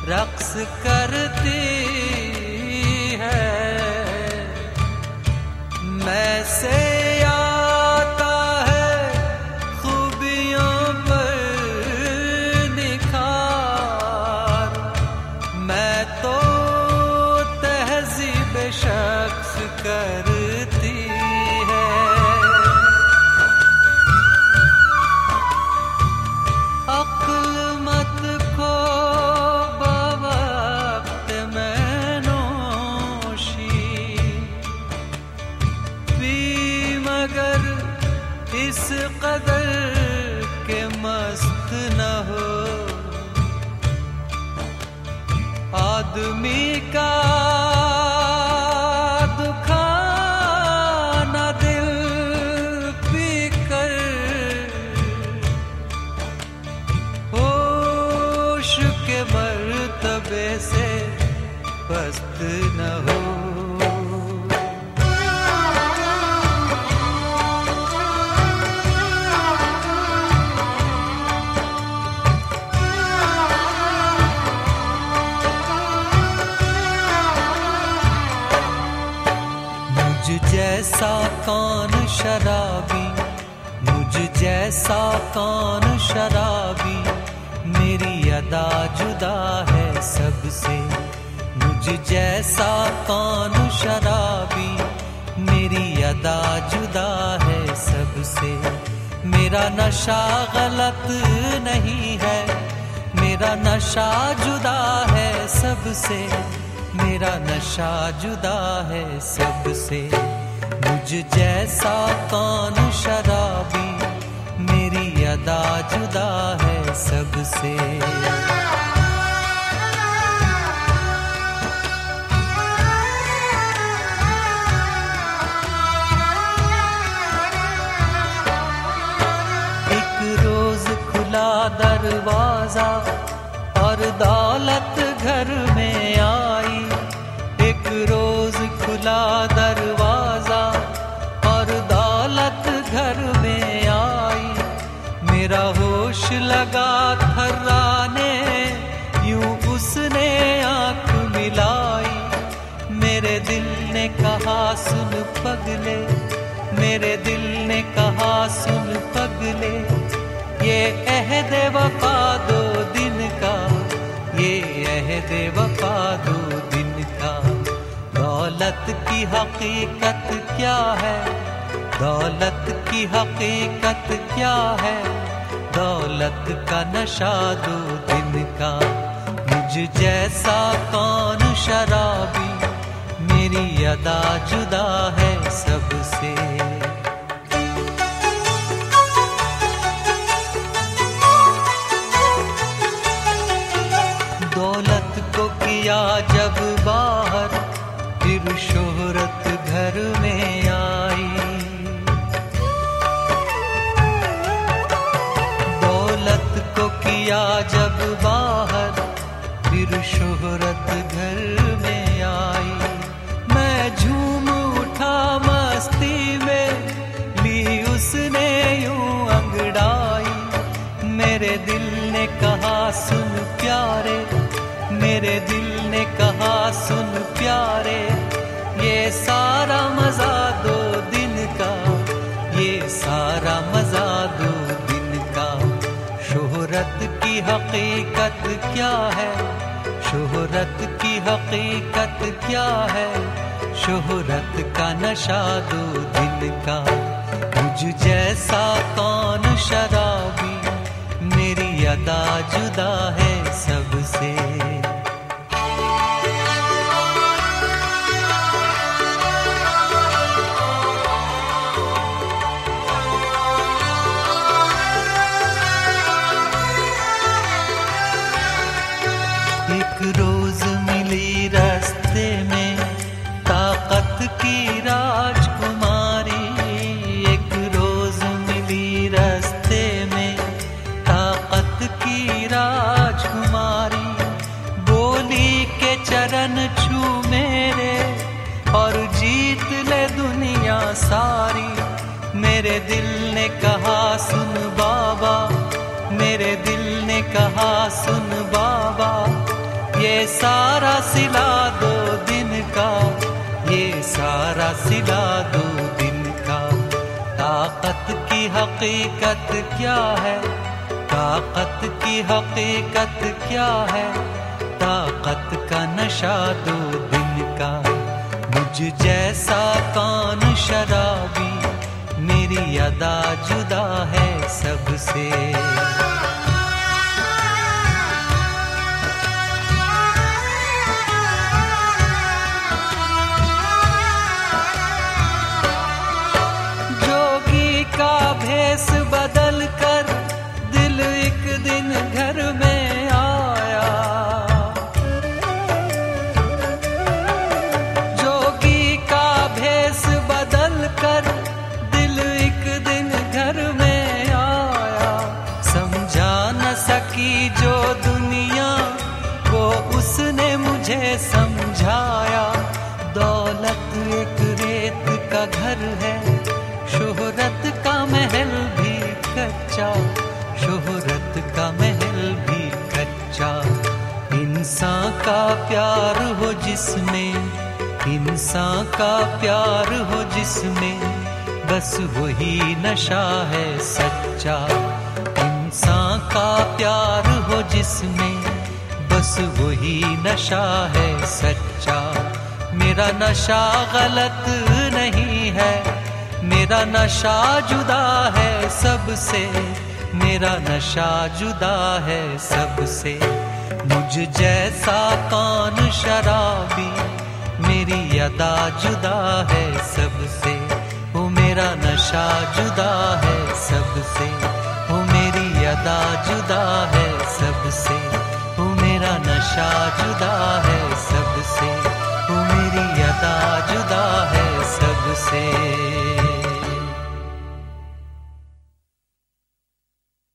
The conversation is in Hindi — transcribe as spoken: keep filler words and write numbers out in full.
रक्स करती है। मैं से आता है खूबियों पर निखार, मैं तो तहज़ीब शख्स करती है। अक्ल मत खो बवक्त में नोशी, पी मगर इस कदर के मस्त न हो। आदमी का दुखाना दिल पी कर, होश के मर्तबे से पस्त न हो। जैसा कौन शराबी, मुझ जैसा कौन शराबी, मेरी अदा जुदा है सबसे। मुझ जैसा कौन शराबी, मेरी अदा जुदा है सबसे। मेरा नशा गलत नहीं है, मेरा नशा जुदा है सबसे। मेरा नशा जुदा है सबसे। मुझ जैसा कौन शराबी, मेरी अदा जुदा है सबसे। एक रोज खुला दरवाजा और दौलत घर में आई। एक रोज खुला दरवाजा और दौलत घर में आई। मेरा होश लगा थर्राने, यूं उसने आंख मिलाई। मेरे दिल ने कहा सुन पगले, मेरे दिल ने कहा सुन पगले, ये अहद वफा दो दिन का, ये अहद वफा दो दिन का। दौलत की हकीकत क्या है, दौलत की हकीकत क्या है, दौलत का नशा दो दिन का। मुझ जैसा कौन शराबी, मेरी अदा जुदा है सबसे। दौलत को किया जब बाहर, फिर शोहरत घर में आई। दौलत को किया जब बाहर, फिर शोहरत घर में आई। मैं झूम उठा मस्ती में, ली उसने यूं अंगड़ाई। मेरे दिल ने कहा सुन प्यारे, मेरे दिल ने कहा सुन प्यारे, ये सारा मजा दो दिन का, ये सारा मजा दो दिन का। शोहरत की हकीकत क्या है, शोहरत की हकीकत क्या है, शोहरत का नशा दो दिन का। मुझ जैसा कौन शराबी, मेरी अदा जुदा है सबसे। एक रोज मिली रास्ते में ताकत की राजकुमारी। एक रोज मिली रास्ते में ताकत की राजकुमारी। बोली के चरण छू मेरे और जीत ले दुनिया सारी। मेरे दिल ने कहा सुन बाबा, मेरे दिल ने कहा सुन बाबा, ये सारा सिला दो दिन का, ये सारा सिला दो दिन का। ताकत की हकीकत क्या है, ताकत की हकीकत क्या है, ताकत का नशा दो दिन का। मुझ जैसा कौन शराबी, मेरी अदा जुदा है सबसे। जोगी का भेष बदल कर दिल एक दिन घर में आया, जोगी का भेष बदल कर दिल एक दिन घर में आया। समझा न सकी जो दुनिया वो उसने मुझे समझाया। दौलत एक रेत का घर है, शोहरत का महल भी कच्चा, शोहरत का महल भी कच्चा। इंसान का प्यार हो जिसमें, इंसान का प्यार हो जिसमें, बस वही नशा है सच्चा। इंसान का प्यार हो जिसमें, बस वही नशा है सच्चा। मेरा नशा गलत नहीं है, मेरा नशा जुदा है सबसे, मेरा नशा जुदा है सबसे। मुझ जैसा कौन शराबी, मेरी अदा जुदा है सबसे। वो मेरा नशा जुदा है सबसे, वो मेरी अदा जुदा है सबसे। वो मेरा नशा जुदा है